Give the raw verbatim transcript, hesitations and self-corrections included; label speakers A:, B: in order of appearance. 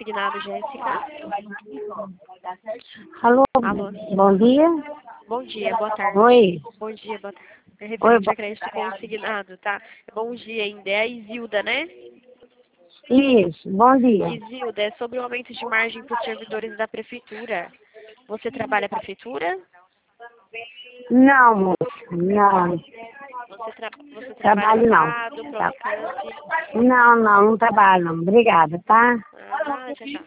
A: consignado, Jéssica.
B: Alô,
A: Alô.
B: bom dia.
A: Bom dia, boa tarde.
B: Oi.
A: Bom dia, boa tarde. É
B: Oi,
A: referente
B: bo...
A: a crédito consignado, tá? Bom dia ainda. É a Isilda, né?
B: Isso, bom dia.
A: Isilda, é sobre o aumento de margem para os servidores da prefeitura. Você trabalha na prefeitura?
B: Não, moço, não.
A: Você, tra... Você trabalha no
B: Trabalho não.
A: Estado,
B: Tá.
A: Provicamp?
B: Não, não, não trabalho não. Obrigada, tá?
A: Ah, tchau, tchau.